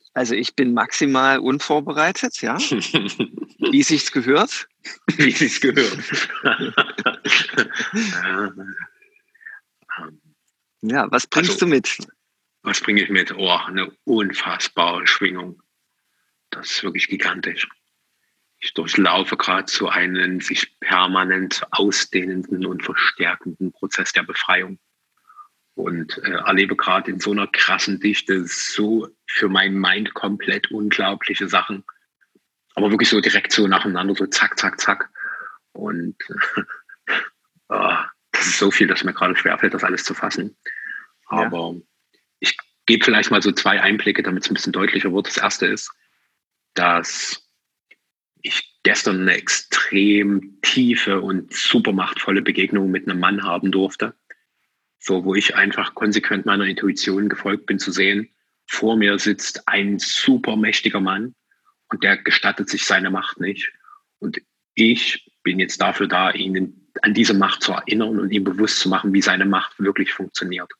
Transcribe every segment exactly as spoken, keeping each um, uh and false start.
Also ich bin maximal unvorbereitet, ja, wie sich's gehört. Wie sich's gehört. Ja, was bringst Also, du mit? was bringe ich mit? Oh, eine unfassbare Schwingung. Das ist wirklich gigantisch. Ich durchlaufe gerade so einen sich permanent ausdehnenden und verstärkenden Prozess der Befreiung und äh, erlebe gerade in so einer krassen Dichte so für mein Mind komplett unglaubliche Sachen. Aber wirklich so direkt so nacheinander, so zack, zack, zack. Und äh, das ist so viel, dass mir gerade schwerfällt, das alles zu fassen. Aber ja. Ich gebe vielleicht mal so zwei Einblicke, damit es ein bisschen deutlicher wird. Das erste ist, dass ich gestern eine extrem tiefe und super machtvolle Begegnung mit einem Mann haben durfte. So, wo ich einfach konsequent meiner Intuition gefolgt bin, zu sehen, vor mir sitzt ein super mächtiger Mann und der gestattet sich seine Macht nicht. Und ich bin jetzt dafür da, ihn an diese Macht zu erinnern und ihm bewusst zu machen, wie seine Macht wirklich funktioniert.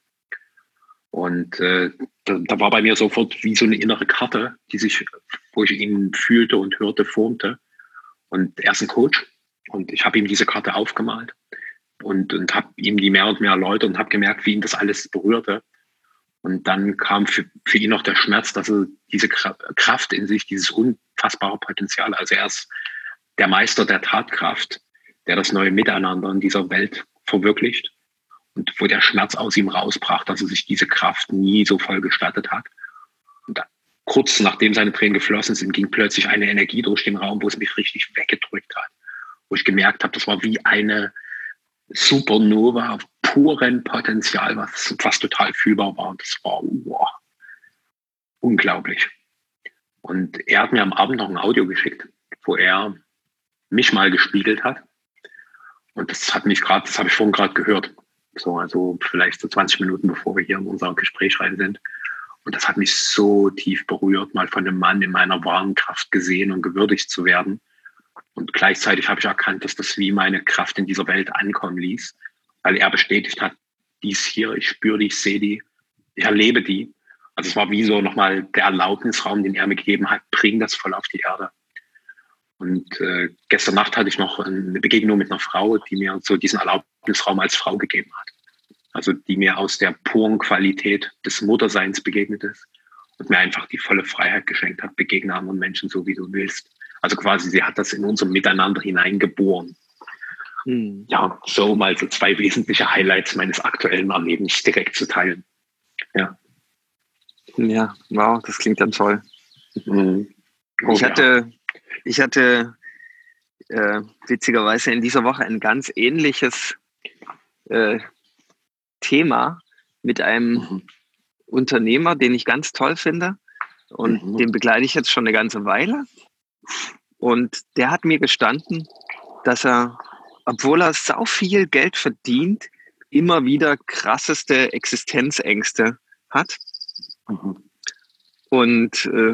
Und äh, da, da war bei mir sofort wie so eine innere Karte, die sich, wo ich ihn fühlte und hörte, formte. Und er ist ein Coach und ich habe ihm diese Karte aufgemalt und, und habe ihm die mehr und mehr erläutert und habe gemerkt, wie ihn das alles berührte. Und dann kam für, für ihn noch der Schmerz, dass er diese Kraft in sich, dieses unfassbare Potenzial, also er ist der Meister der Tatkraft, der das neue Miteinander in dieser Welt verwirklicht. Und wo der Schmerz aus ihm rausbrach, dass er sich diese Kraft nie so voll gestattet hat. Und dann, kurz nachdem seine Tränen geflossen sind, ging plötzlich eine Energie durch den Raum, wo es mich richtig weggedrückt hat. Wo ich gemerkt habe, das war wie eine Supernova puren Potenzial, was, was total fühlbar war. Und das war wow, unglaublich. Und er hat mir am Abend noch ein Audio geschickt, wo er mich mal gespiegelt hat. Und das hat mich gerade, das habe ich vorhin gerade gehört. So, also vielleicht so zwanzig Minuten, bevor wir hier in unser Gespräch rein sind. Und das hat mich so tief berührt, mal von einem Mann in meiner wahren Kraft gesehen und gewürdigt zu werden. Und gleichzeitig habe ich erkannt, dass das wie meine Kraft in dieser Welt ankommen ließ, weil er bestätigt hat, die ist hier, ich spüre die, ich sehe die, ich erlebe die. Also es war wie so nochmal der Erlaubnisraum, den er mir gegeben hat, bring das voll auf die Erde. Und äh, gestern Nacht hatte ich noch eine Begegnung mit einer Frau, die mir so diesen Erlaubnisraum als Frau gegeben hat. Also die mir aus der puren Qualität des Mutterseins begegnet ist und mir einfach die volle Freiheit geschenkt hat, begegne anderen Menschen so, wie du willst. Also quasi, sie hat das in unser Miteinander hineingeboren. Hm. Ja, so mal so zwei wesentliche Highlights meines aktuellen Erlebens direkt zu teilen. Ja, ja, wow, das klingt dann toll. Mhm. Oh, ich hatte... Ja. Ich hatte äh, witzigerweise in dieser Woche ein ganz ähnliches äh, Thema mit einem mhm. Unternehmer, den ich ganz toll finde. Und mhm. den begleite ich jetzt schon eine ganze Weile. Und der hat mir gestanden, dass er, obwohl er sau viel Geld verdient, immer wieder krasseste Existenzängste hat. Mhm. Und äh,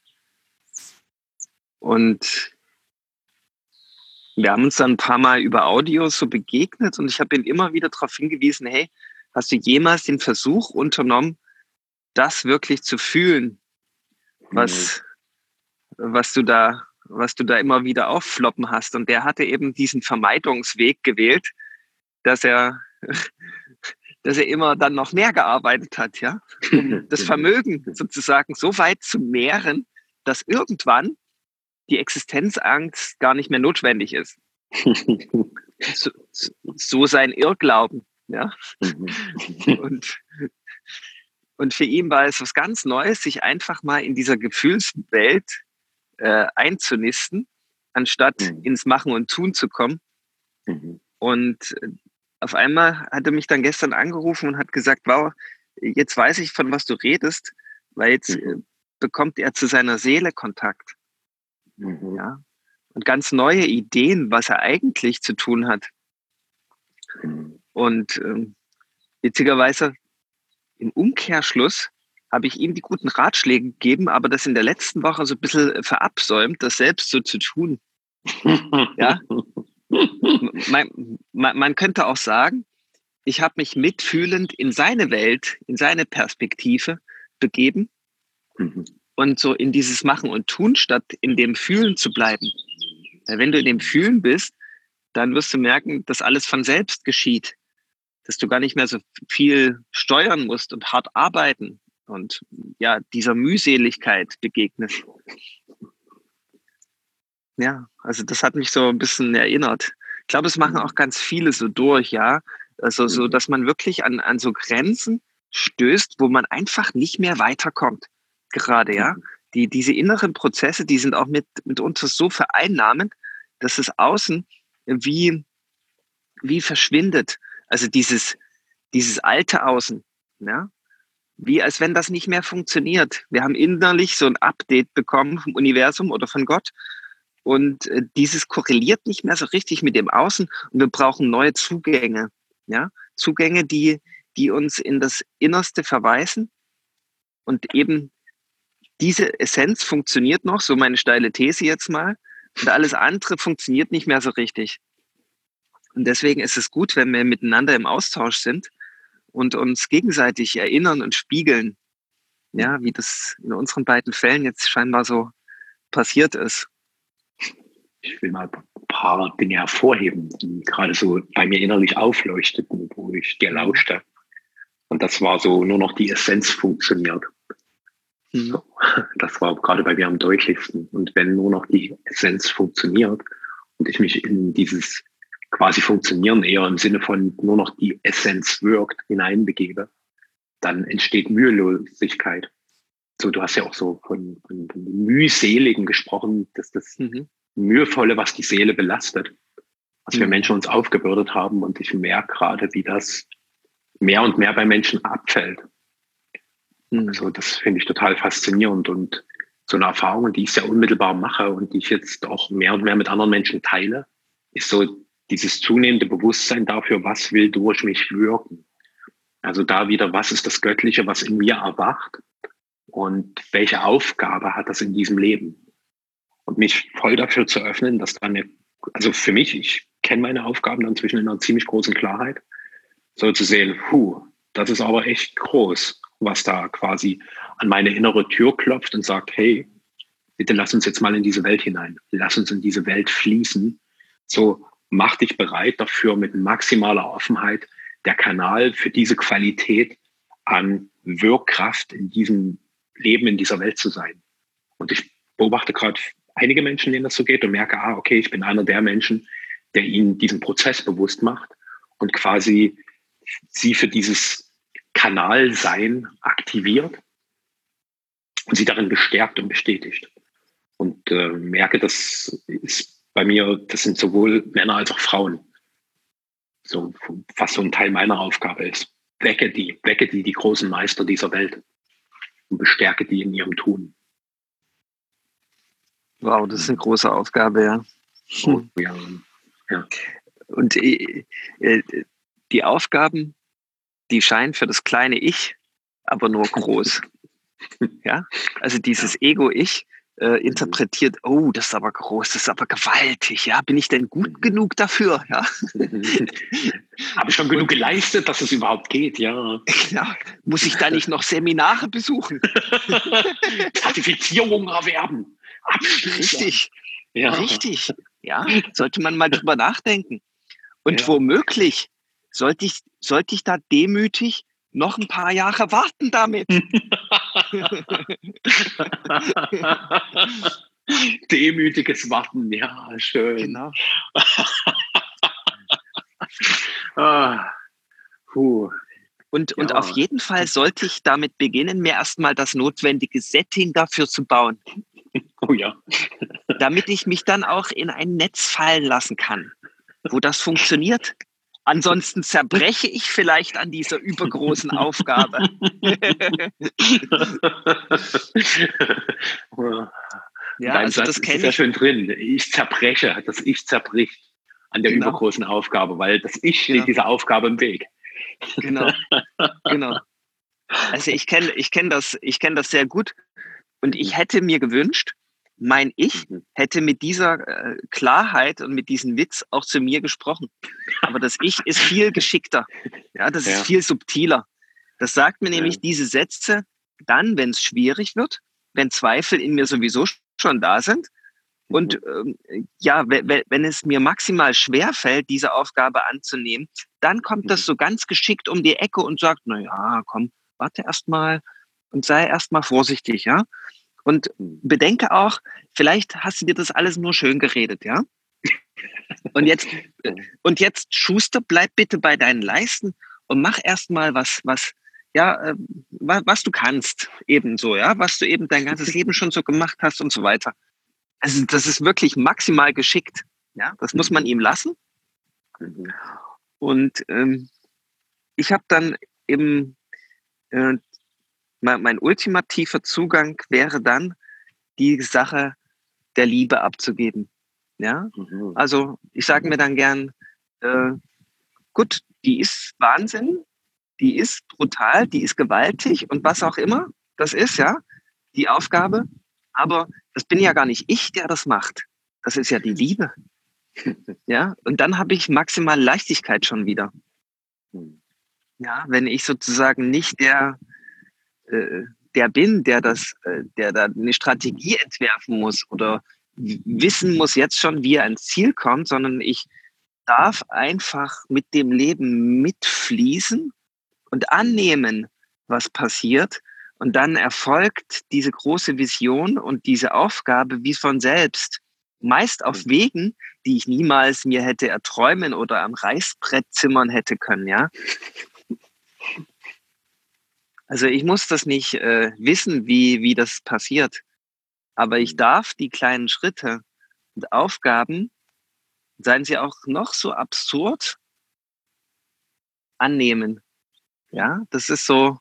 Und wir haben uns dann ein paar Mal über Audio so begegnet und ich habe ihn immer wieder darauf hingewiesen, hey, hast du jemals den Versuch unternommen, das wirklich zu fühlen, was, mhm. was du da, was du da immer wieder auffloppen hast? Und der hatte eben diesen Vermeidungsweg gewählt, dass er, dass er immer dann noch mehr gearbeitet hat, ja, um das Vermögen sozusagen so weit zu mehren, dass irgendwann die Existenzangst gar nicht mehr notwendig ist. so, so sein Irrglauben. Ja? und, und für ihn war es was ganz Neues, sich einfach mal in dieser Gefühlswelt äh, einzunisten, anstatt mhm. ins Machen und Tun zu kommen. Mhm. Und auf einmal hat er mich dann gestern angerufen und hat gesagt, wow, jetzt weiß ich, von was du redest, weil jetzt mhm. äh, bekommt er zu seiner Seele Kontakt. Mhm. Ja, und ganz neue Ideen, was er eigentlich zu tun hat. Mhm. Und ähm, witzigerweise im Umkehrschluss habe ich ihm die guten Ratschläge gegeben, aber das in der letzten Woche so ein bisschen verabsäumt, das selbst so zu tun. Ja, man, man, man könnte auch sagen, ich habe mich mitfühlend in seine Welt, in seine Perspektive begeben. Mhm. und so in dieses Machen und Tun statt in dem Fühlen zu bleiben. Weil wenn du in dem Fühlen bist, dann wirst du merken, dass alles von selbst geschieht, dass du gar nicht mehr so viel steuern musst und hart arbeiten und ja, dieser Mühseligkeit begegnest. Ja, also das hat mich so ein bisschen erinnert. Ich glaube, es machen auch ganz viele so durch, ja. Also so, dass man wirklich an, an so Grenzen stößt, wo man einfach nicht mehr weiterkommt. Gerade, ja. Die, diese inneren Prozesse, die sind auch mit, mitunter so vereinnahmend, dass das Außen wie, wie verschwindet. Also dieses, dieses alte Außen, ja. Wie als wenn das nicht mehr funktioniert. Wir haben innerlich so ein Update bekommen vom Universum oder von Gott. Und äh, dieses korreliert nicht mehr so richtig mit dem Außen und wir brauchen neue Zugänge, ja, Zugänge, die, die uns in das Innerste verweisen und eben diese Essenz funktioniert noch, so meine steile These jetzt mal, und alles andere funktioniert nicht mehr so richtig. Und deswegen ist es gut, wenn wir miteinander im Austausch sind und uns gegenseitig erinnern und spiegeln, ja, wie das in unseren beiden Fällen jetzt scheinbar so passiert ist. Ich will mal ein paar Dinge hervorheben, die gerade so bei mir innerlich aufleuchteten, wo ich dir lauschte. Und das war so, nur noch die Essenz funktioniert. Mhm. So, das war gerade bei mir am deutlichsten. Und wenn nur noch die Essenz funktioniert und ich mich in dieses quasi Funktionieren eher im Sinne von nur noch die Essenz wirkt, hineinbegebe, dann entsteht Mühelosigkeit. So, du hast ja auch so von, von, von Mühseligen gesprochen, dass das mhm. Mühevolle, was die Seele belastet, was mhm. wir Menschen uns aufgebürdet haben. Und ich merke gerade, wie das mehr und mehr bei Menschen abfällt. Mhm. Also das finde ich total faszinierend. Und so eine Erfahrung, die ich sehr unmittelbar mache und die ich jetzt auch mehr und mehr mit anderen Menschen teile, ist so dieses zunehmende Bewusstsein dafür, was will durch mich wirken. Also da wieder, was ist das Göttliche, was in mir erwacht und welche Aufgabe hat das in diesem Leben? Und mich voll dafür zu öffnen, dass dann, eine, also für mich, ich kenne meine Aufgaben dann zwischen einer ziemlich großen Klarheit, so zu sehen, puh, das ist aber echt groß, was da quasi an meine innere Tür klopft und sagt, hey, bitte lass uns jetzt mal in diese Welt hinein, lass uns in diese Welt fließen, so mach dich bereit dafür mit maximaler Offenheit, der Kanal für diese Qualität an Wirkkraft in diesem Leben, in dieser Welt zu sein. Und ich beobachte gerade einige Menschen, denen das so geht und merke, ah, okay, ich bin einer der Menschen, der ihnen diesen Prozess bewusst macht und quasi sie für dieses Kanalsein aktiviert und sie darin bestärkt und bestätigt. Und äh, merke, das ist bei mir, das sind sowohl Männer als auch Frauen. So, was so ein Teil meiner Aufgabe ist. Wecke die, wecke die, die großen Meister dieser Welt und bestärke die in ihrem Tun. Wow, das ist eine große Aufgabe, ja. Oh, ja, ja. Und äh, die Aufgaben, die scheinen für das kleine Ich aber nur groß. Ja, also dieses ja. Ego-Ich äh, interpretiert, oh, das ist aber groß, das ist aber gewaltig, ja, bin ich denn gut genug dafür, ja? Habe ich schon genug Und, geleistet, dass es überhaupt geht, ja. Ja, muss ich da nicht noch Seminare besuchen? Zertifizierungen erwerben. Abschließen. Richtig, ja. Richtig, ja, sollte man mal drüber nachdenken. Und ja. womöglich sollte ich, sollte ich da demütig noch ein paar Jahre warten damit. Demütiges Warten, ja, schön. Genau. ah, puh. Und, ja. und auf jeden Fall sollte ich damit beginnen, mir erstmal das notwendige Setting dafür zu bauen. Oh ja. Damit ich mich dann auch in ein Netz fallen lassen kann, wo das funktioniert. Ansonsten zerbreche ich vielleicht an dieser übergroßen Aufgabe. Ja, also Satz das kenne ich. Ist ja schön drin. Ich zerbreche, das Ich zerbricht an der genau. übergroßen Aufgabe, weil das Ich steht genau. dieser Aufgabe im Weg. Genau, genau. Also ich kenne ich kenn das, ich kenn das sehr gut und ich hätte mir gewünscht, mein Ich hätte mit dieser äh, Klarheit und mit diesem Witz auch zu mir gesprochen. Aber das Ich ist viel geschickter. Ja, das ja. ist viel subtiler. Das sagt mir ja. nämlich diese Sätze dann, wenn es schwierig wird, wenn Zweifel in mir sowieso schon da sind. Und ähm, ja, wenn, wenn es mir maximal schwer fällt, diese Aufgabe anzunehmen, dann kommt das so ganz geschickt um die Ecke und sagt, na ja, komm, warte erst mal und sei erst mal vorsichtig, ja. Und bedenke auch, vielleicht hast du dir das alles nur schön geredet, ja. Und jetzt, und jetzt, Schuster, bleib bitte bei deinen Leisten und mach erst mal was, was, ja, äh, was, was du kannst, ebenso, ja, was du eben dein ganzes Leben schon so gemacht hast und so weiter. Also das ist wirklich maximal geschickt. Ja, das muss man ihm lassen. Und ähm, ich habe dann eben, äh, mein, mein ultimativer Zugang wäre dann, die Sache der Liebe abzugeben. Ja, also ich sage mir dann gern, äh, gut, die ist Wahnsinn, die ist brutal, die ist gewaltig und was auch immer das ist, ja, die Aufgabe. Aber das bin ja gar nicht ich, der das macht. Das ist ja die Liebe. Ja, und dann habe ich maximal Leichtigkeit schon wieder. Ja, wenn ich sozusagen nicht der, äh, der bin, der das, äh, der da eine Strategie entwerfen muss oder wissen muss jetzt schon, wie er ans Ziel kommt, sondern ich darf einfach mit dem Leben mitfließen und annehmen, was passiert. Und dann erfolgt diese große Vision und diese Aufgabe wie von selbst. Meist auf Wegen, die ich niemals mir hätte erträumen oder am Reißbrett zimmern hätte können, ja. Also ich muss das nicht äh, wissen, wie, wie das passiert. Aber ich darf die kleinen Schritte und Aufgaben, seien sie auch noch so absurd, annehmen. Ja, das ist so.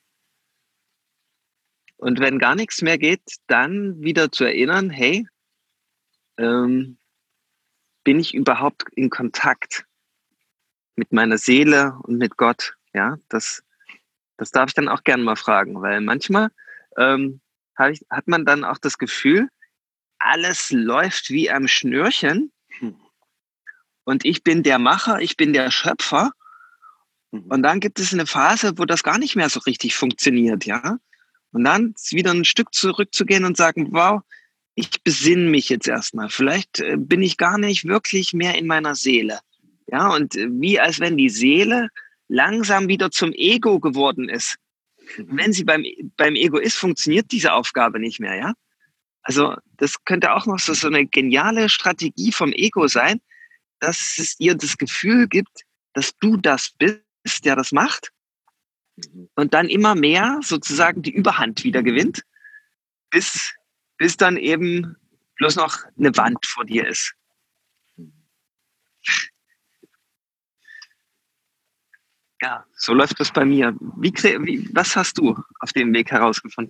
Und wenn gar nichts mehr geht, dann wieder zu erinnern, hey, ähm, bin ich überhaupt in Kontakt mit meiner Seele und mit Gott? Ja, das, das darf ich dann auch gerne mal fragen, weil manchmal ähm, hab ich, hat man dann auch das Gefühl, alles läuft wie am Schnürchen und ich bin der Macher, ich bin der Schöpfer. Und dann gibt es eine Phase, wo das gar nicht mehr so richtig funktioniert, ja. Und dann wieder ein Stück zurückzugehen und sagen, wow, ich besinne mich jetzt erstmal. Vielleicht äh, bin ich gar nicht wirklich mehr in meiner Seele. Ja, und äh, wie als wenn die Seele langsam wieder zum Ego geworden ist. Wenn sie beim, beim Ego ist, funktioniert diese Aufgabe nicht mehr, ja. Also das könnte auch noch so, so eine geniale Strategie vom Ego sein, dass es ihr das Gefühl gibt, dass du das bist, der das macht und dann immer mehr sozusagen die Überhand wieder gewinnt, bis, bis dann eben bloß noch eine Wand vor dir ist. Ja, so läuft das bei mir. Wie, wie, was hast du auf dem Weg herausgefunden?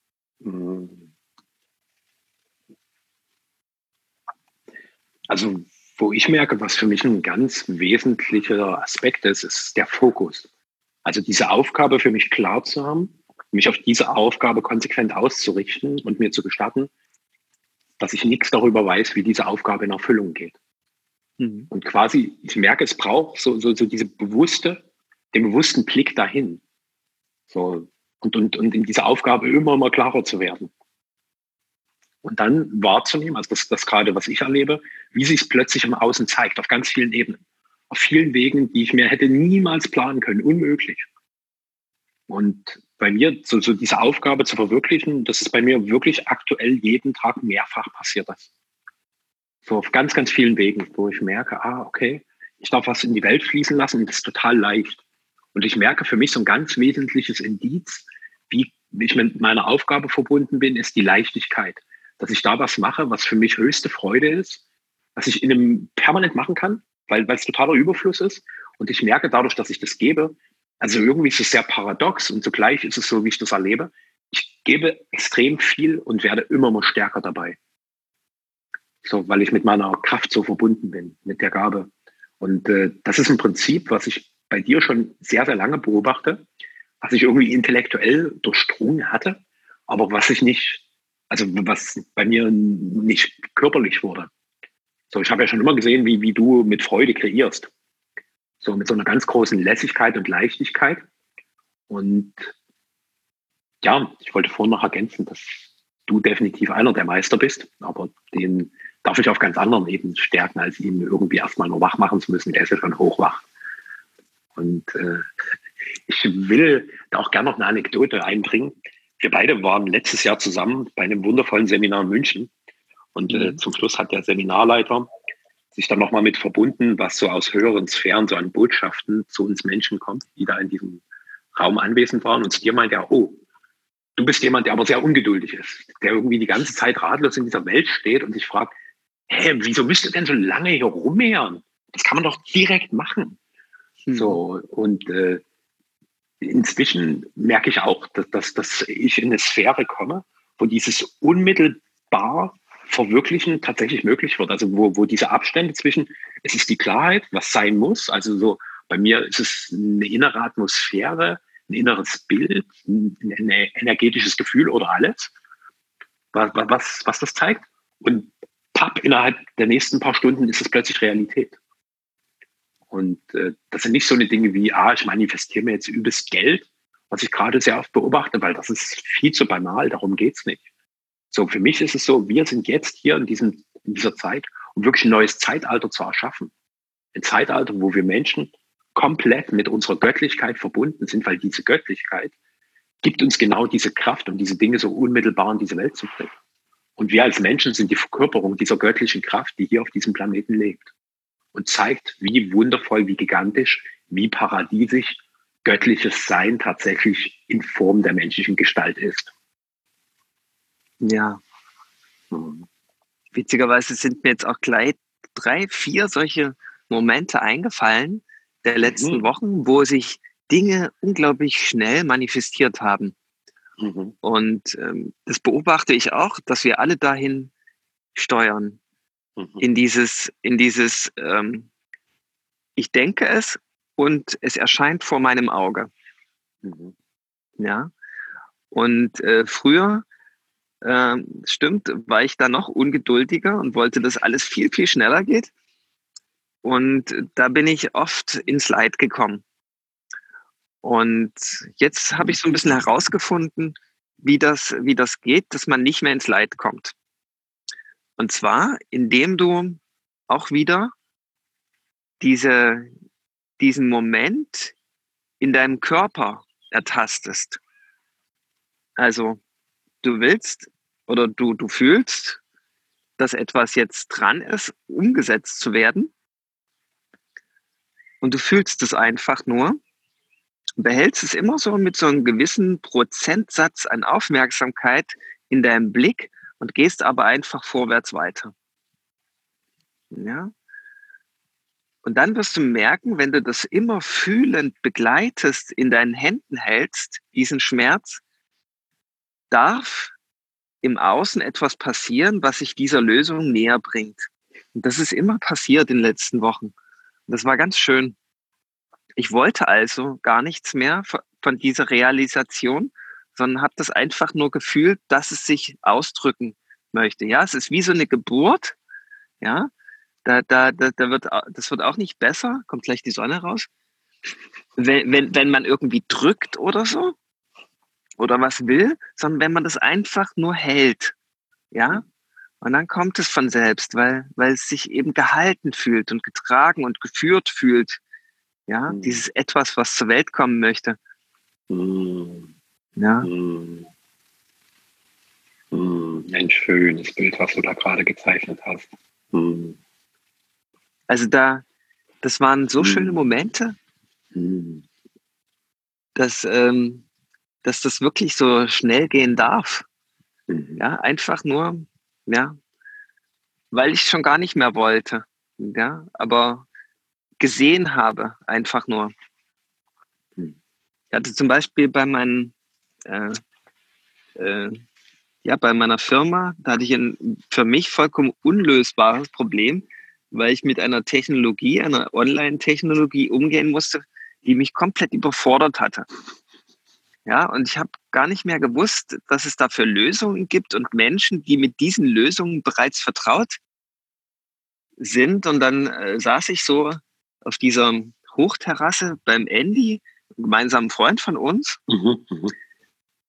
Also, wo ich merke, was für mich ein ganz wesentlicher Aspekt ist, ist der Fokus. Also diese Aufgabe für mich klar zu haben, mich auf diese Aufgabe konsequent auszurichten und mir zu gestatten, dass ich nichts darüber weiß, wie diese Aufgabe in Erfüllung geht. Mhm. Und quasi, ich merke, es braucht so, so, so diese bewusste, den bewussten Blick dahin. So, und, und, und in dieser Aufgabe immer mal klarer zu werden. Und dann wahrzunehmen, also das, das gerade, was ich erlebe, wie sich es plötzlich im Außen zeigt, auf ganz vielen Ebenen. Auf vielen Wegen, die ich mir hätte niemals planen können, unmöglich. Und bei mir, so, so diese Aufgabe zu verwirklichen, das ist bei mir wirklich aktuell jeden Tag mehrfach passiert. Das. So auf ganz, ganz vielen Wegen, wo ich merke, ah, okay, ich darf was in die Welt fließen lassen und das ist total leicht. Und ich merke für mich so ein ganz wesentliches Indiz, wie ich mit meiner Aufgabe verbunden bin, ist die Leichtigkeit. Dass ich da was mache, was für mich höchste Freude ist, was ich in einem permanent machen kann, weil weil es totaler Überfluss ist. Und ich merke dadurch, dass ich das gebe, also irgendwie ist es sehr paradox und zugleich ist es so, wie ich das erlebe. Ich gebe extrem viel und werde immer mal stärker dabei. So, weil ich mit meiner Kraft so verbunden bin, mit der Gabe. Und äh, das ist ein Prinzip, was ich bei dir schon sehr, sehr lange beobachte, was ich irgendwie intellektuell durchdrungen hatte, aber was ich nicht, also was bei mir nicht körperlich wurde. So, ich habe ja schon immer gesehen, wie, wie du mit Freude kreierst. So mit so einer ganz großen Lässigkeit und Leichtigkeit. Und ja, ich wollte vorhin noch ergänzen, dass du definitiv einer der Meister bist, aber den darf ich auf ganz anderen Ebenen stärken, als ihn irgendwie erstmal nur wach machen zu müssen. Der ist ja schon hochwach. Und äh, ich will da auch gerne noch eine Anekdote einbringen. Wir beide waren letztes Jahr zusammen bei einem wundervollen Seminar in München. Und äh, Mhm. zum Schluss hat der Seminarleiter sich dann nochmal mit verbunden, was so aus höheren Sphären so an Botschaften zu uns Menschen kommt, die da in diesem Raum anwesend waren. Und zu dir meinte er, oh, du bist jemand, der aber sehr ungeduldig ist, der irgendwie die ganze Zeit ratlos in dieser Welt steht und sich fragt, hä, wieso müsst ihr denn so lange hier rummehren? Das kann man doch direkt machen. Mhm. So, und äh, inzwischen merke ich auch, dass, dass, dass ich in eine Sphäre komme, wo dieses unmittelbar Verwirklichen tatsächlich möglich wird. Also wo, wo diese Abstände zwischen, es ist die Klarheit, was sein muss, also so bei mir ist es eine innere Atmosphäre, ein inneres Bild, ein, ein energetisches Gefühl oder alles, was, was, was das zeigt. Und papp, innerhalb der nächsten paar Stunden ist es plötzlich Realität. Und äh, das sind nicht so eine Dinge wie, ah, ich manifestiere mir jetzt übelst Geld, was ich gerade sehr oft beobachte, weil das ist viel zu banal, darum geht's nicht. So, für mich ist es so, wir sind jetzt hier in, diesem, in dieser Zeit, um wirklich ein neues Zeitalter zu erschaffen. Ein Zeitalter, wo wir Menschen komplett mit unserer Göttlichkeit verbunden sind, weil diese Göttlichkeit gibt uns genau diese Kraft, um diese Dinge so unmittelbar in diese Welt zu bringen. Und wir als Menschen sind die Verkörperung dieser göttlichen Kraft, die hier auf diesem Planeten lebt. Und zeigt, wie wundervoll, wie gigantisch, wie paradiesisch göttliches Sein tatsächlich in Form der menschlichen Gestalt ist. Ja. Mhm. Witzigerweise sind mir jetzt auch gleich drei, vier solche Momente eingefallen der letzten Mhm. Wochen, wo sich Dinge unglaublich schnell manifestiert haben. Mhm. Und ähm, das beobachte ich auch, dass wir alle dahin steuern. Mhm. In dieses, in dieses, ähm, ich denke es und es erscheint vor meinem Auge. Mhm. Ja. Und äh, früher, äh, stimmt, war ich da noch ungeduldiger und wollte, dass alles viel, viel schneller geht. Und da bin ich oft ins Leid gekommen. Und jetzt habe ich so ein bisschen herausgefunden, wie das, wie das geht, dass man nicht mehr ins Leid kommt. Und zwar, indem du auch wieder diese, diesen Moment in deinem Körper ertastest. Also du willst oder du, du fühlst, dass etwas jetzt dran ist, umgesetzt zu werden. Und du fühlst es einfach nur, behältst es immer so mit so einem gewissen Prozentsatz an Aufmerksamkeit in deinem Blick und gehst aber einfach vorwärts weiter. Ja? Und dann wirst du merken, wenn du das immer fühlend begleitest, in deinen Händen hältst, diesen Schmerz, darf im Außen etwas passieren, was sich dieser Lösung näher bringt. Und das ist immer passiert in den letzten Wochen. Und das war ganz schön. Ich wollte also gar nichts mehr von dieser Realisation, sondern habe das einfach nur gefühlt, dass es sich ausdrücken möchte. Ja, es ist wie so eine Geburt. Ja, da, da, da, da wird, das wird auch nicht besser. Kommt gleich die Sonne raus. Wenn, wenn, wenn man irgendwie drückt oder so oder was will, sondern wenn man das einfach nur hält. Ja, und dann kommt es von selbst, weil, weil es sich eben gehalten fühlt und getragen und geführt fühlt. Ja, Mhm. dieses Etwas, was zur Welt kommen möchte. Mhm. Ja. Mhm. Mhm. Ein schönes Bild, was du da gerade gezeichnet hast. Mhm. Also da, das waren so Mhm. schöne Momente, Mhm. dass, ähm, dass das wirklich so schnell gehen darf. Mhm. Ja, einfach nur, ja, weil ich schon gar nicht mehr wollte. Ja, aber gesehen habe, einfach nur. Mhm. Ich hatte zum Beispiel bei meinen, äh, äh, ja, bei meiner Firma, da hatte ich ein für mich vollkommen unlösbares Problem, weil ich mit einer Technologie, einer Online-Technologie umgehen musste, die mich komplett überfordert hatte. Ja, und ich habe gar nicht mehr gewusst, dass es dafür Lösungen gibt und Menschen, die mit diesen Lösungen bereits vertraut sind. Und dann äh, saß ich so auf dieser Hochterrasse beim Andy, einem gemeinsamen Freund von uns. Mhm. Mhm.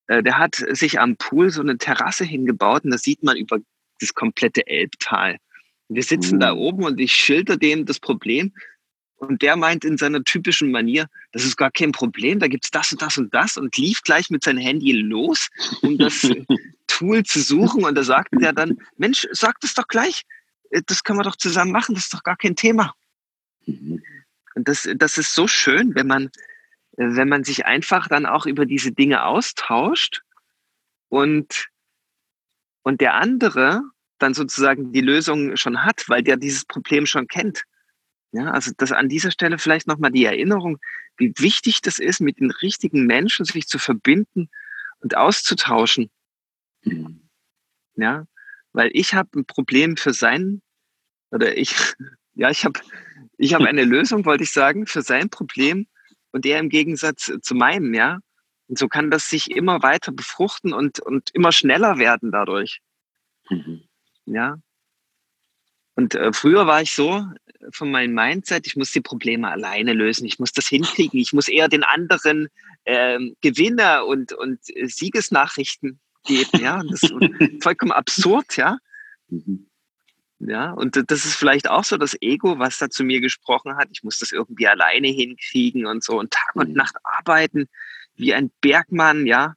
äh, der hat sich am Pool so eine Terrasse hingebaut und da sieht man über das komplette Elbtal. Wir sitzen da Uh. oben und ich schilder dem das Problem und der meint in seiner typischen Manier, das ist gar kein Problem, da gibt's das und das und das und lief gleich mit seinem Handy los, um das Tool zu suchen und da sagte der dann, Mensch, sag das doch gleich, das können wir doch zusammen machen, das ist doch gar kein Thema. Und das, das ist so schön, wenn man, wenn man sich einfach dann auch über diese Dinge austauscht und, und der andere dann sozusagen die Lösung schon hat, weil der dieses Problem schon kennt. Ja, also das an dieser Stelle vielleicht nochmal die Erinnerung, wie wichtig das ist, mit den richtigen Menschen sich zu verbinden und auszutauschen. Mhm. Ja, weil ich habe ein Problem für sein, oder ich, ja, ich habe ich habe eine Lösung, wollte ich sagen, für sein Problem und er im Gegensatz zu meinem, ja. Und so kann das sich immer weiter befruchten und, und immer schneller werden dadurch. Mhm. Ja. Und äh, früher war ich so von meinem Mindset, ich muss die Probleme alleine lösen, ich muss das hinkriegen, ich muss eher den anderen ähm, Gewinner und, und äh, Siegesnachrichten geben, ja. Und das ist vollkommen absurd, ja. Mhm. Ja, und das ist vielleicht auch so das Ego, was da zu mir gesprochen hat. Ich muss das irgendwie alleine hinkriegen und so und Tag und Mhm. Nacht arbeiten wie ein Bergmann, ja.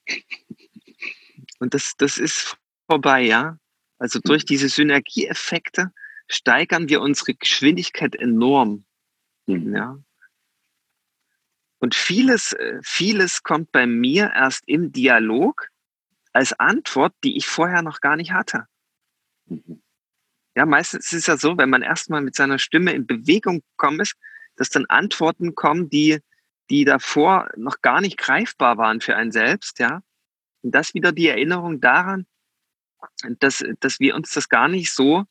Und das, das ist vorbei, ja. Also durch diese Synergieeffekte steigern wir unsere Geschwindigkeit enorm, Mhm. ja. Und vieles, äh, vieles kommt bei mir erst im Dialog als Antwort, die ich vorher noch gar nicht hatte. Mhm. Ja, meistens ist es ja so, wenn man erstmal mit seiner Stimme in Bewegung gekommen ist, dass dann Antworten kommen, die, die davor noch gar nicht greifbar waren für einen selbst, ja. Und das wieder die Erinnerung daran, dass, dass wir uns das gar nicht so,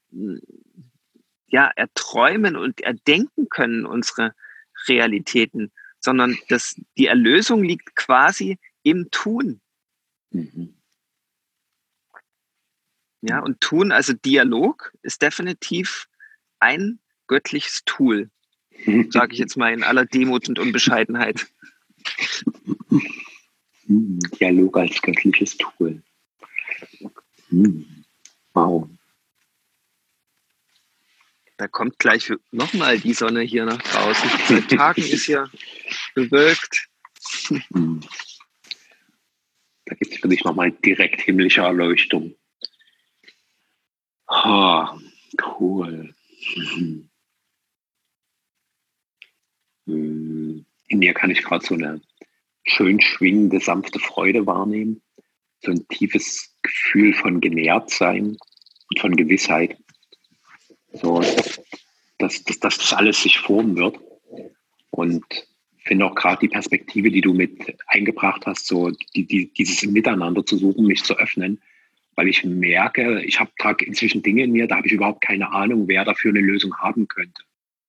ja, erträumen und erdenken können, unsere Realitäten, sondern dass die Erlösung liegt quasi im Tun. Mhm. Ja, und Tun, also Dialog, ist definitiv ein göttliches Tool, sage ich jetzt mal in aller Demut und Unbescheidenheit. Dialog als göttliches Tool. Wow. Da kommt gleich nochmal die Sonne hier nach draußen. Seit Tagen ist hier bewölkt. Da gibt es für dich nochmal direkt himmlische Erleuchtung. Oh, cool. Mhm. In mir kann ich gerade so eine schön schwingende, sanfte Freude wahrnehmen. So ein tiefes Gefühl von Genährtsein und von Gewissheit. So, dass, dass, dass das alles sich formen wird. Und ich finde auch gerade die Perspektive, die du mit eingebracht hast, so die, die, dieses Miteinander zu suchen, mich zu öffnen, weil ich merke, ich habe Tag inzwischen Dinge in mir, da habe ich überhaupt keine Ahnung, wer dafür eine Lösung haben könnte.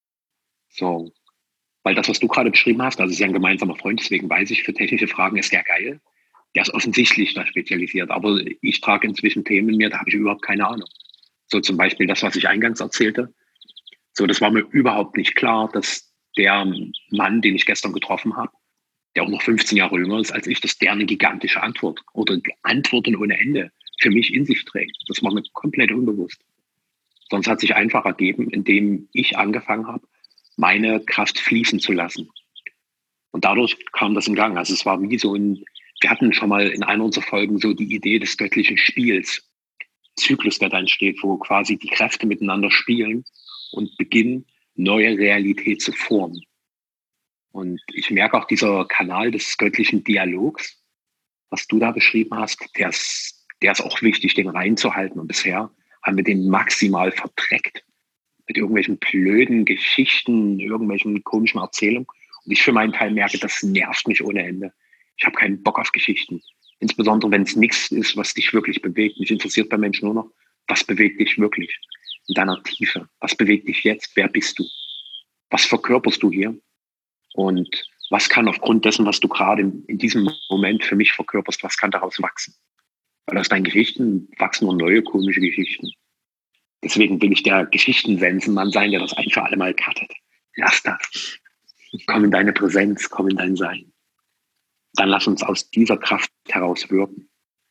So, weil das, was du gerade beschrieben hast, das ist ja ein gemeinsamer Freund, deswegen weiß ich, für technische Fragen ist der geil. Der ist offensichtlich da spezialisiert, aber ich trage inzwischen Themen in mir, da habe ich überhaupt keine Ahnung. So zum Beispiel das, was ich eingangs erzählte. So, das war mir überhaupt nicht klar, dass der Mann, den ich gestern getroffen habe, der auch noch fünfzehn Jahre jünger ist als ich, dass der eine gigantische Antwort oder Antworten ohne Ende für mich in sich trägt. Das war mir komplett unbewusst. Sonst hat sich einfach ergeben, indem ich angefangen habe, meine Kraft fließen zu lassen. Und dadurch kam das in Gang. Also es war wie so ein, wir hatten schon mal in einer unserer Folgen so die Idee des göttlichen Spiels. Zyklus, der da entsteht, wo quasi die Kräfte miteinander spielen und beginnen, neue Realität zu formen. Und ich merke auch, dieser Kanal des göttlichen Dialogs, was du da beschrieben hast, der ist, der ist auch wichtig, den reinzuhalten. Und bisher haben wir den maximal verdreckt mit irgendwelchen blöden Geschichten, irgendwelchen komischen Erzählungen. Und ich für meinen Teil merke, das nervt mich ohne Ende. Ich habe keinen Bock auf Geschichten. Insbesondere, wenn es nichts ist, was dich wirklich bewegt. Mich interessiert bei Menschen nur noch, was bewegt dich wirklich in deiner Tiefe? Was bewegt dich jetzt? Wer bist du? Was verkörperst du hier? Und was kann aufgrund dessen, was du gerade in, in diesem Moment für mich verkörperst, was kann daraus wachsen? Weil aus deinen Geschichten wachsen nur neue komische Geschichten. Deswegen will ich der Geschichtensensenmann sein, der das ein für alle Mal cuttet. Lass das. Komm in deine Präsenz, komm in dein Sein. dann lass uns aus dieser Kraft heraus wirken.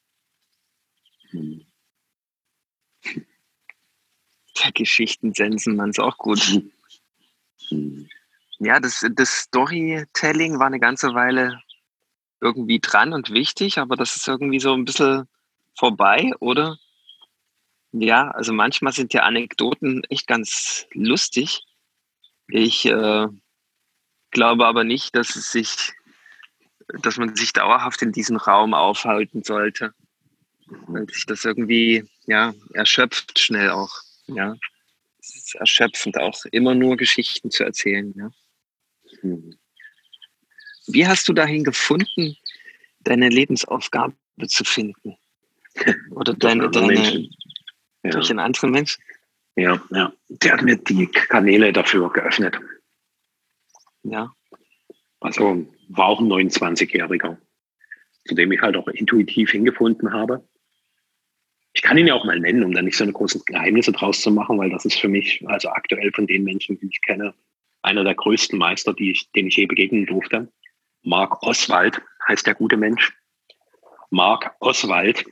Hm. Der Geschichten-Sensenmann ist auch gut. Hm. Ja, das, das Storytelling war eine ganze Weile irgendwie dran und wichtig, aber das ist irgendwie so ein bisschen vorbei, oder? Ja, also manchmal sind ja Anekdoten echt ganz lustig. Ich äh, glaube aber nicht, dass es sich, dass man sich dauerhaft in diesem Raum aufhalten sollte, weil sich das irgendwie, ja, erschöpft schnell auch. Ja, es ist erschöpfend auch, immer nur Geschichten zu erzählen. Ja. Hm. Wie hast du dahin gefunden, deine Lebensaufgabe zu finden? Oder deine, deine ja. durch einen anderen Menschen? Ja, ja. Der hat mir die Kanäle dafür geöffnet. Ja. Also war auch ein neunundzwanzigjähriger, zu dem ich halt auch intuitiv hingefunden habe. Ich kann ihn ja auch mal nennen, um da nicht so eine große Geheimnisse draus zu machen, weil das ist für mich, also aktuell von den Menschen, die ich kenne, einer der größten Meister, die ich, denen ich je begegnen durfte. Mark Oswald heißt der gute Mensch. Mark Oswald,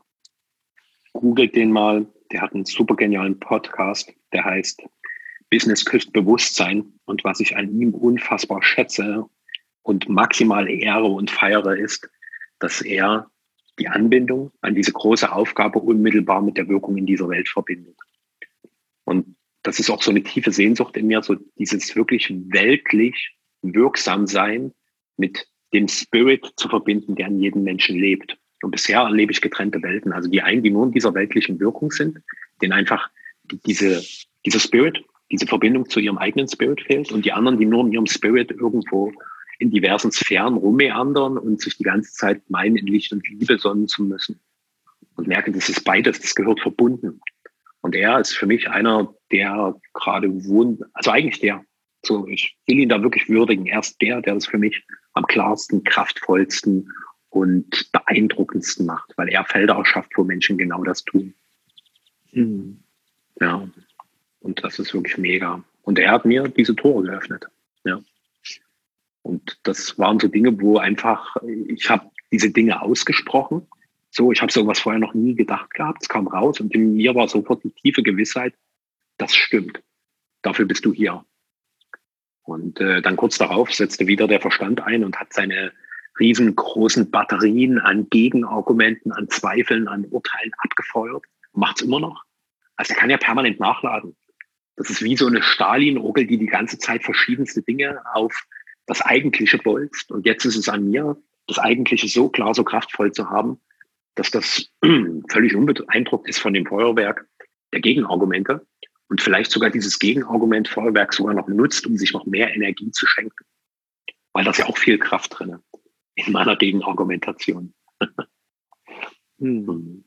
googelt den mal, der hat einen super genialen Podcast, der heißt Business küsst Bewusstsein. Und was ich an ihm unfassbar schätze und maximal ehre und feiere, ist, dass er die Anbindung an diese große Aufgabe unmittelbar mit der Wirkung in dieser Welt verbindet. Und das ist auch so eine tiefe Sehnsucht in mir, so dieses wirklich weltlich wirksam sein mit dem Spirit zu verbinden, der in jedem Menschen lebt. Und bisher erlebe ich getrennte Welten. Also die einen, die nur in dieser weltlichen Wirkung sind, denen einfach diese, dieser Spirit, diese Verbindung zu ihrem eigenen Spirit fehlt. Und die anderen, die nur in ihrem Spirit irgendwo in diversen Sphären rummeandern und sich die ganze Zeit meinen, in Licht und Liebe sonnen zu müssen. Und merke, das ist beides, das gehört verbunden. Und er ist für mich einer, der gerade wohnt, also eigentlich der, so ich will ihn da wirklich würdigen. Er ist der, der das für mich am klarsten, kraftvollsten und beeindruckendsten macht, weil er Felder erschafft, wo Menschen genau das tun. Mhm. Ja, und das ist wirklich mega. Und er hat mir diese Tore geöffnet. Ja. Und das waren so Dinge, wo einfach, ich habe diese Dinge ausgesprochen. So, ich habe sowas vorher noch nie gedacht gehabt. Es kam raus und in mir war sofort die tiefe Gewissheit, das stimmt. Dafür bist du hier. Und äh, dann kurz darauf setzte wieder der Verstand ein und hat seine riesengroßen Batterien an Gegenargumenten, an Zweifeln, an Urteilen abgefeuert. Macht es immer noch. Also er kann ja permanent nachladen. Das ist wie so eine Stalin-Orgel, die die ganze Zeit verschiedenste Dinge auf das Eigentliche bolzt. Und jetzt ist es an mir, das Eigentliche so klar, so kraftvoll zu haben, dass das völlig unbeeindruckt ist von dem Feuerwerk der Gegenargumente und vielleicht sogar dieses Gegenargument Feuerwerk sogar noch nutzt, um sich noch mehr Energie zu schenken. Weil da ist ja auch viel Kraft drin in meiner Gegenargumentation. Hm.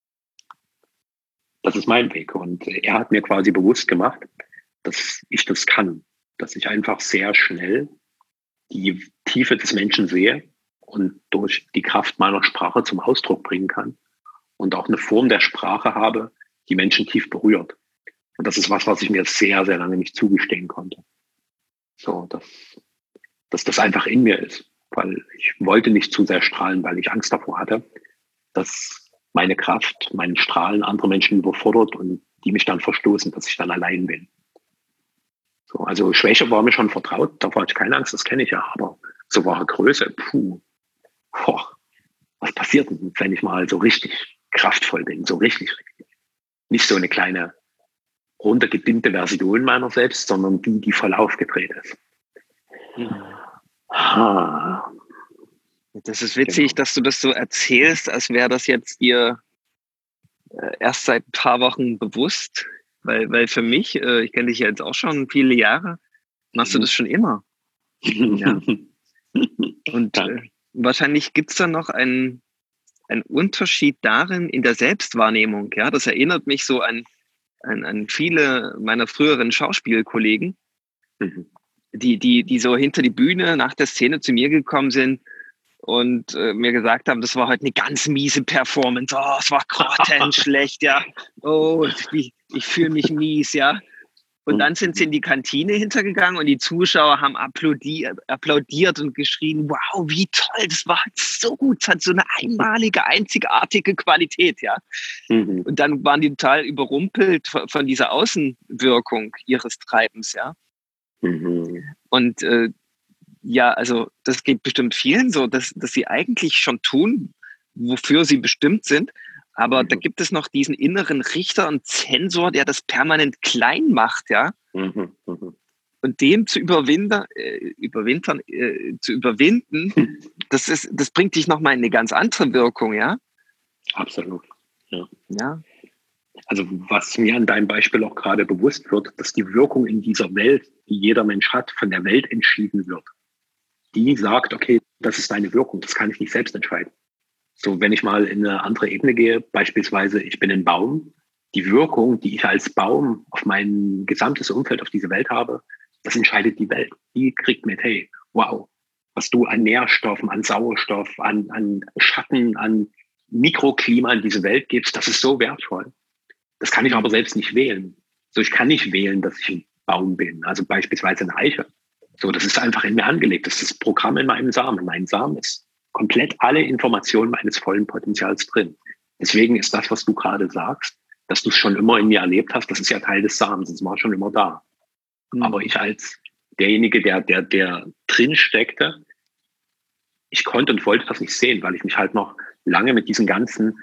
Das ist mein Weg. Und er hat mir quasi bewusst gemacht, dass ich das kann. Dass ich einfach sehr schnell die Tiefe des Menschen sehe und durch die Kraft meiner Sprache zum Ausdruck bringen kann. Und auch eine Form der Sprache habe, die Menschen tief berührt. Und das ist was, was ich mir sehr, sehr lange nicht zugestehen konnte. So, dass, dass das einfach in mir ist. Weil ich wollte nicht zu sehr strahlen, weil ich Angst davor hatte, dass meine Kraft, meinen Strahlen andere Menschen überfordert und die mich dann verstoßen, dass ich dann allein bin. So, also Schwäche war mir schon vertraut, davor hatte ich keine Angst, das kenne ich ja, aber so wahre Größe, puh, boah, was passiert denn, wenn ich mal so richtig kraftvoll bin, so richtig, richtig. Nicht so eine kleine, runtergedimmte Version meiner selbst, sondern die, die voll aufgedreht ist. Mhm. Ah. Das ist witzig, genau, dass du das so erzählst, als wäre das jetzt dir äh, erst seit ein paar Wochen bewusst. Weil, weil für mich, äh, ich kenne dich ja jetzt auch schon viele Jahre, machst du das schon immer. Ja. Und äh, wahrscheinlich gibt es da noch einen, einen Unterschied darin in der Selbstwahrnehmung. Ja? Das erinnert mich so an, an, an viele meiner früheren Schauspielkollegen, Mhm. die, die, die so hinter die Bühne nach der Szene zu mir gekommen sind und äh, mir gesagt haben, das war heute eine ganz miese Performance. Oh, es war grottenschlecht, ja. Oh, ich, ich fühle mich mies, ja. Und dann sind sie in die Kantine hintergegangen und die Zuschauer haben applaudiert, applaudiert und geschrien, wow, wie toll, das war so gut, es hat so eine einmalige, einzigartige Qualität, ja. Mhm. Und dann waren die total überrumpelt von dieser Außenwirkung ihres Treibens, ja. Mhm. Und äh, ja, also das geht bestimmt vielen so, dass, dass sie eigentlich schon tun, wofür sie bestimmt sind. Aber mhm. da gibt es noch diesen inneren Richter und Zensor, der das permanent klein macht, ja. Mhm. Mhm. Und dem zu überwinden, äh, überwintern, äh, zu überwinden, mhm. das ist, das bringt dich nochmal in eine ganz andere Wirkung, ja. Absolut. Ja. ja. Also was mir an deinem Beispiel auch gerade bewusst wird, dass die Wirkung in dieser Welt, die jeder Mensch hat, von der Welt entschieden wird. Die sagt, okay, das ist deine Wirkung, das kann ich nicht selbst entscheiden. So, wenn ich mal in eine andere Ebene gehe, beispielsweise ich bin ein Baum, die Wirkung, die ich als Baum auf mein gesamtes Umfeld, auf diese Welt habe, das entscheidet die Welt. Die kriegt mit, hey, wow, was du an Nährstoffen, an Sauerstoff, an, an Schatten, an Mikroklima in diese Welt gibst, das ist so wertvoll. Das kann ich aber selbst nicht wählen. So, ich kann nicht wählen, dass ich ein Baum bin, also beispielsweise eine Eiche. So, das ist einfach in mir angelegt. Das ist das Programm in meinem Samen. Mein Samen ist komplett alle Informationen meines vollen Potenzials drin. Deswegen ist das, was du gerade sagst, dass du es schon immer in mir erlebt hast, das ist ja Teil des Samens, das war schon immer da. Mhm. Aber ich als derjenige, der, der, der drin steckte, ich konnte und wollte das nicht sehen, weil ich mich halt noch lange mit diesem ganzen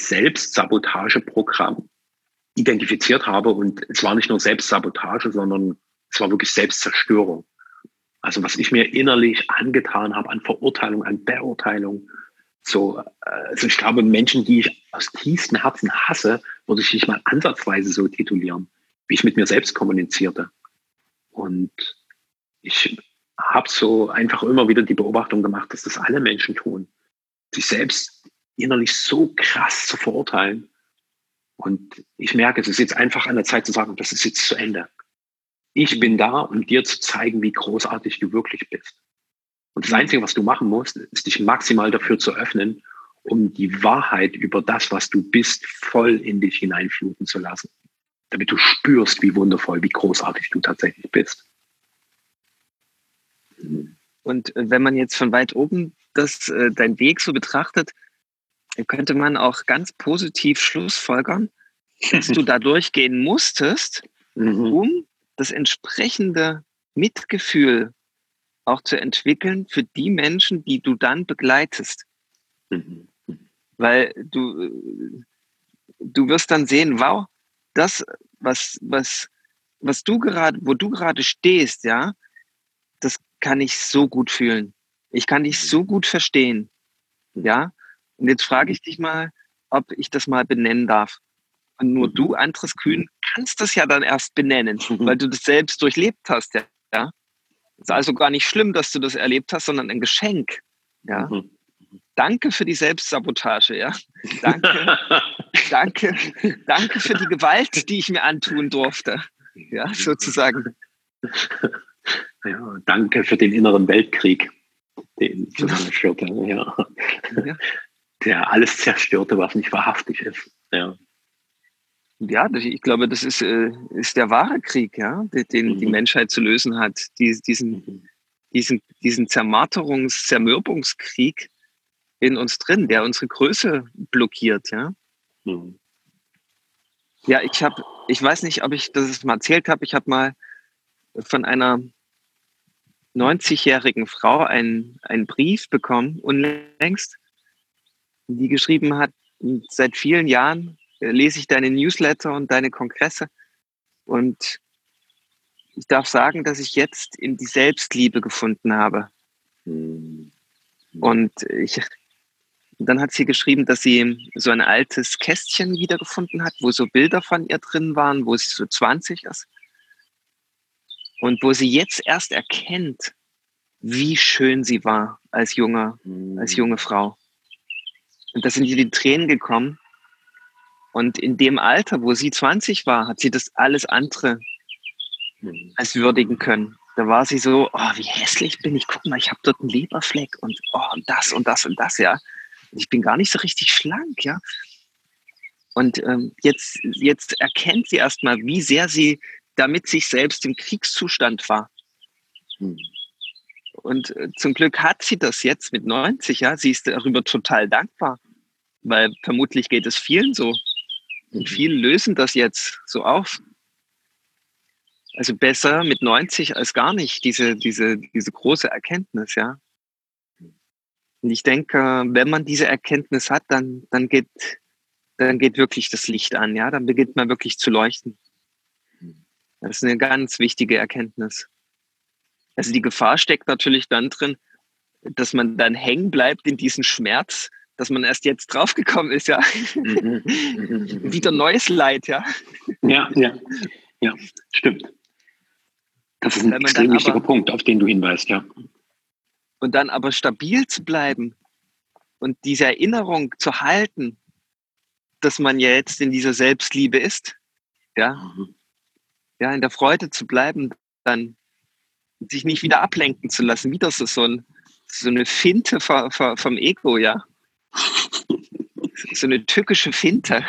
Selbstsabotageprogramm identifiziert habe. Und es war nicht nur Selbstsabotage, sondern es war wirklich Selbstzerstörung. Also was ich mir innerlich angetan habe an Verurteilung, an Beurteilung. So, also ich glaube, Menschen, die ich aus tiefstem Herzen hasse, würde ich nicht mal ansatzweise so titulieren, wie ich mit mir selbst kommunizierte. Und ich habe so einfach immer wieder die Beobachtung gemacht, dass das alle Menschen tun, sich selbst innerlich so krass zu verurteilen. Und ich merke, es ist jetzt einfach an der Zeit zu sagen, das ist jetzt zu Ende. Ich bin da, um dir zu zeigen, wie großartig du wirklich bist. Und das Einzige, was du machen musst, ist dich maximal dafür zu öffnen, um die Wahrheit über das, was du bist, voll in dich hineinfluten zu lassen. Damit du spürst, wie wundervoll, wie großartig du tatsächlich bist. Und wenn man jetzt von weit oben das, äh, dein Weg so betrachtet, könnte man auch ganz positiv schlussfolgern, dass du da durchgehen musstest, mhm. um das entsprechende Mitgefühl auch zu entwickeln für die Menschen, die du dann begleitest. Mhm. Weil du, du wirst dann sehen, wow, das, was, was, was du gerade, wo du gerade stehst, ja, das kann ich so gut fühlen. Ich kann dich so gut verstehen. Ja. Und jetzt frage ich dich mal, ob ich das mal benennen darf. Und nur du, Andres Kühn, kannst das ja dann erst benennen, weil du das selbst durchlebt hast. Ja? Ja? Ist also gar nicht schlimm, dass du das erlebt hast, sondern ein Geschenk. Ja? Mhm. Danke für die Selbstsabotage. Ja? Danke, danke, danke für die Gewalt, die ich mir antun durfte. Ja, sozusagen. Ja, danke für den inneren Weltkrieg, den ich zusammenführte. Ja. Ja. Der alles zerstörte, was nicht wahrhaftig ist. Ja. Ja, ich glaube, das ist, äh, ist der wahre Krieg, ja, den mhm. die Menschheit zu lösen hat. Die, diesen, mhm. diesen, diesen Zermarterungs-, Zermürbungskrieg in uns drin, der unsere Größe blockiert, ja. Mhm. Ja, ich habe, ich weiß nicht, ob ich das mal erzählt habe, ich habe mal von einer neunzigjährigen Frau einen, einen Brief bekommen, unlängst, die geschrieben hat, seit vielen Jahren lese ich deine Newsletter und deine Kongresse und ich darf sagen, dass ich jetzt in die Selbstliebe gefunden habe. Und ich, dann hat sie geschrieben, dass sie so ein altes Kästchen wiedergefunden hat, wo so Bilder von ihr drin waren, wo sie so zwanzig ist und wo sie jetzt erst erkennt, wie schön sie war als junge, als junge Frau. Und da sind ihr die Tränen gekommen. Und in dem Alter, wo sie zwanzig war, hat sie das alles andere als würdigen können. Da war sie so, oh, wie hässlich bin ich. Guck mal, ich habe dort einen Leberfleck und oh, und das und das und das, ja. Ich bin gar nicht so richtig schlank, ja. Und ähm, jetzt, jetzt erkennt sie erstmal, wie sehr sie da mit sich selbst im Kriegszustand war. Hm. Und äh, zum Glück hat sie das jetzt mit neunzig, ja. Sie ist darüber total dankbar, weil vermutlich geht es vielen so. Und viele lösen das jetzt so auf. Also besser mit neunzig als gar nicht, diese, diese, diese große Erkenntnis, ja. Und ich denke, wenn man diese Erkenntnis hat, dann, dann geht, dann geht wirklich das Licht an, ja. Dann beginnt man wirklich zu leuchten. Das ist eine ganz wichtige Erkenntnis. Also die Gefahr steckt natürlich dann drin, dass man dann hängen bleibt in diesem Schmerz, dass man erst jetzt draufgekommen ist, ja. Mhm. Wieder neues Leid, ja. Ja, ja, ja, stimmt. Das ist ein extrem wichtiger aber, Punkt, auf den du hinweist, ja. Und dann aber stabil zu bleiben und diese Erinnerung zu halten, dass man ja jetzt in dieser Selbstliebe ist, ja, mhm. ja, in der Freude zu bleiben, dann sich nicht wieder ablenken zu lassen, wieder so, so, ein, so eine Finte vom, vom Ego, ja. So eine tückische Finte.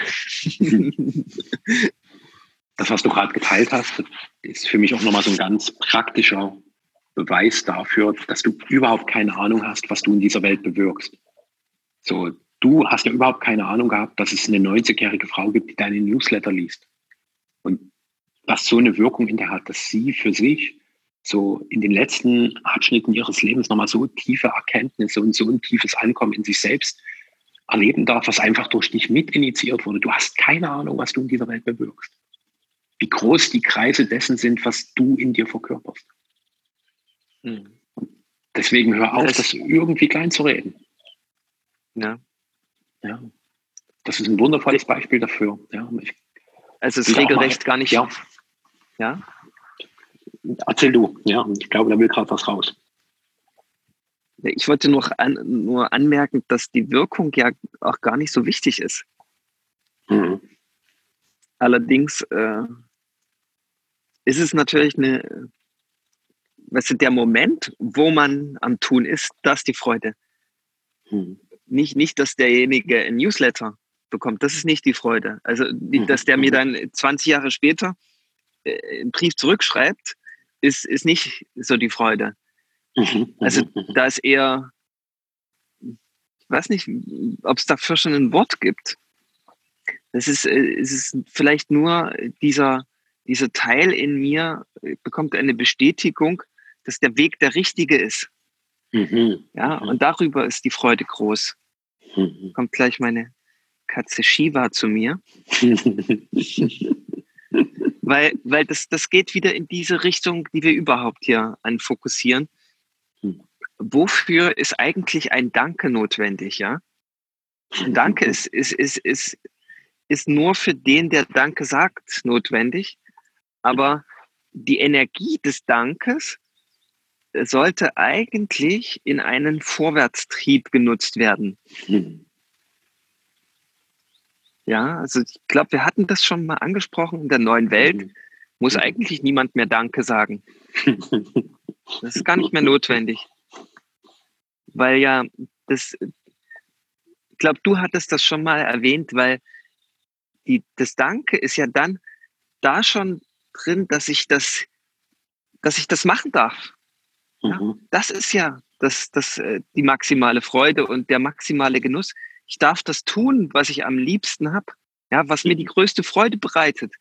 Das, was du gerade geteilt hast, ist für mich auch nochmal so ein ganz praktischer Beweis dafür, dass du überhaupt keine Ahnung hast, was du in dieser Welt bewirkst. So, du hast ja überhaupt keine Ahnung gehabt, dass es eine neunzigjährige Frau gibt, die deine Newsletter liest. Und was so eine Wirkung in der hat, dass sie für sich so in den letzten Abschnitten ihres Lebens nochmal so tiefe Erkenntnisse und so ein tiefes Ankommen in sich selbst erleben darf, was einfach durch dich mit initiiert wurde. Du hast keine Ahnung, was du in dieser Welt bewirkst. Wie groß die Kreise dessen sind, was du in dir verkörperst. Hm. Deswegen hör auf, das, das irgendwie klein zu reden. Ja. Ja. Das ist ein wundervolles Beispiel dafür. Ja, ich, also es ist regelrecht gar nicht... Ja. ja. Erzähl du. Ja, ich glaube, da will gerade was raus. Ich wollte nur, an, nur anmerken, dass die Wirkung ja auch gar nicht so wichtig ist. Mhm. Allerdings äh, ist es natürlich eine, weißt du, der Moment, wo man am Tun ist, das ist die Freude. Mhm. Nicht, nicht, dass derjenige ein Newsletter bekommt, das ist nicht die Freude. Also, mhm. dass der mir dann zwanzig Jahre später äh, einen Brief zurückschreibt, ist, ist nicht so die Freude. Mhm. Also, da ist eher, ich weiß nicht, ob es dafür schon ein Wort gibt. Das ist, es ist vielleicht nur dieser, dieser Teil in mir bekommt eine Bestätigung, dass der Weg der richtige ist. Mhm. Ja, und darüber ist die Freude groß. Mhm. Kommt gleich meine Katze Shiva zu mir. weil weil das, das geht wieder in diese Richtung, die wir überhaupt hier anfokussieren. Mhm. Wofür ist eigentlich ein Danke notwendig, ja? Ein Danke ist, ist, ist, ist, ist nur für den, der Danke sagt, notwendig. Aber die Energie des Dankes sollte eigentlich in einen Vorwärtstrieb genutzt werden. Mhm. Ja, also ich glaube, wir hatten das schon mal angesprochen. In der neuen Welt mhm. muss mhm. eigentlich niemand mehr Danke sagen. Das ist gar nicht mehr notwendig. Weil ja, das, ich glaube, du hattest das schon mal erwähnt, weil die, das Danke ist ja dann da schon drin, dass ich das, dass ich das machen darf. Ja, mhm. Das ist ja das, das, die maximale Freude und der maximale Genuss. Ich darf das tun, was ich am liebsten habe, ja, was mir die größte Freude bereitet.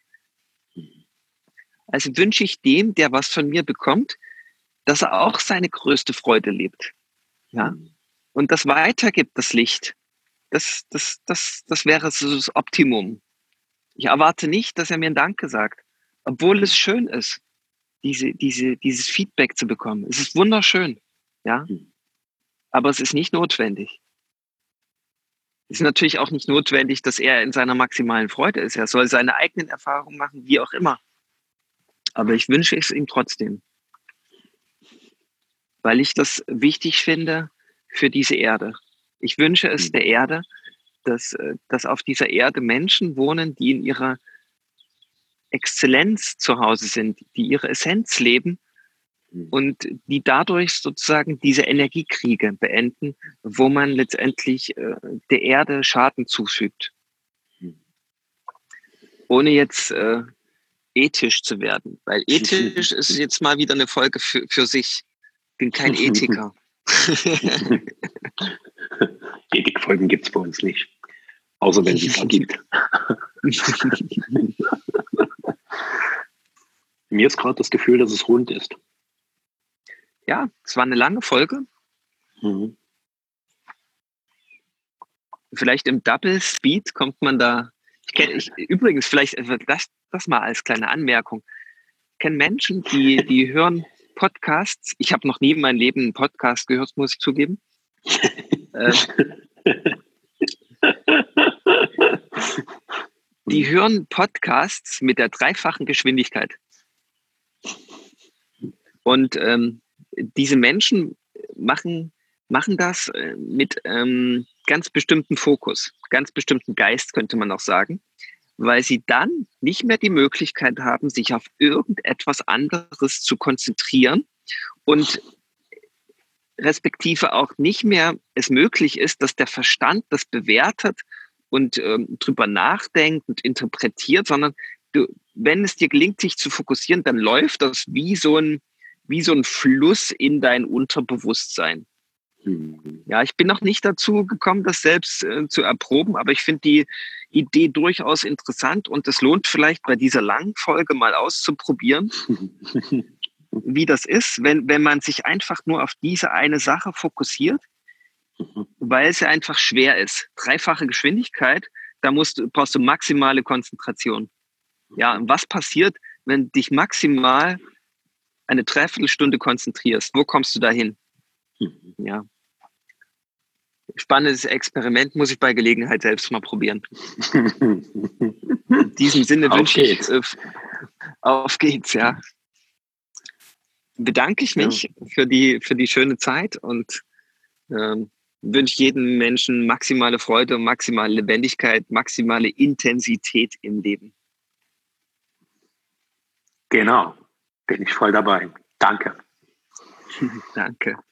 Also wünsche ich dem, der was von mir bekommt, dass er auch seine größte Freude lebt. Ja, und das weitergibt, das Licht. Das, das, das, das wäre so das Optimum. Ich erwarte nicht, dass er mir ein Danke sagt, obwohl es schön ist, diese, diese, dieses Feedback zu bekommen. Es ist wunderschön, ja, aber es ist nicht notwendig. Es ist natürlich auch nicht notwendig, dass er in seiner maximalen Freude ist. Er soll seine eigenen Erfahrungen machen, wie auch immer. Aber ich wünsche es ihm trotzdem, weil ich das wichtig finde für diese Erde. Ich wünsche es der Erde, dass, dass auf dieser Erde Menschen wohnen, die in ihrer Exzellenz zu Hause sind, die ihre Essenz leben und die dadurch sozusagen diese Energiekriege beenden, wo man letztendlich äh, der Erde Schaden zufügt. Ohne jetzt äh, ethisch zu werden. Weil ethisch ist jetzt mal wieder eine Folge für, für sich. Ich bin kein Ethiker. Ethikfolgen gibt es bei uns nicht. Außer wenn es es gibt. Mir ist gerade das Gefühl, dass es rund ist. Ja, es war eine lange Folge. Mhm. Vielleicht im Double Speed kommt man da. Ich kenne ich, übrigens, vielleicht das, das mal als kleine Anmerkung. Ich kenne Menschen, die, die hören Podcasts. Ich habe noch nie in meinem Leben einen Podcast gehört, muss ich zugeben. äh, die hören Podcasts mit der dreifachen Geschwindigkeit. Und ähm, diese Menschen machen, machen das äh, mit ähm, ganz bestimmten Fokus, ganz bestimmten Geist, könnte man auch sagen, weil sie dann nicht mehr die Möglichkeit haben, sich auf irgendetwas anderes zu konzentrieren und respektive auch nicht mehr es möglich ist, dass der Verstand das bewertet und ähm, drüber nachdenkt und interpretiert, sondern du, wenn es dir gelingt, sich zu fokussieren, dann läuft das wie so ein, wie so ein Fluss in dein Unterbewusstsein. Ja, ich bin noch nicht dazu gekommen, das selbst äh, zu erproben, aber ich finde die Idee durchaus interessant und es lohnt vielleicht bei dieser langen Folge mal auszuprobieren, wie das ist, wenn, wenn man sich einfach nur auf diese eine Sache fokussiert, weil es ja einfach schwer ist. Dreifache Geschwindigkeit, da musst du, brauchst du maximale Konzentration. Ja, und was passiert, wenn du dich maximal eine Dreiviertelstunde konzentrierst? Wo kommst du dahin? Ja. Spannendes Experiment, muss ich bei Gelegenheit selbst mal probieren. In diesem Sinne wünsche ich, äh, auf geht's, ja. Bedanke ich mich ja. für die, für die schöne Zeit und ähm, wünsche jedem Menschen maximale Freude, maximale Lebendigkeit, maximale Intensität im Leben. Genau, bin ich voll dabei. Danke. Danke.